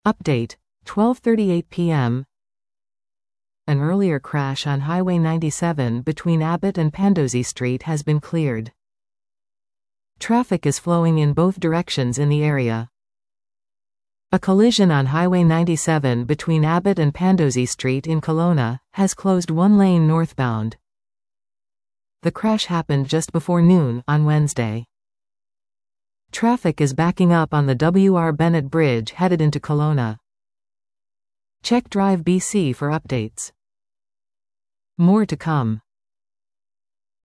Update: 12:38 p.m. An earlier crash on Highway 97 between Abbott and Pandosy Street has been cleared. Traffic is flowing in both directions in the area. A collision on Highway 97 between Abbott and Pandosy Street in Kelowna has closed one lane northbound. The crash happened just before noon on Wednesday. Traffic is backing up on the W.R. Bennett Bridge headed into Kelowna. Check Drive BC for updates. More to come.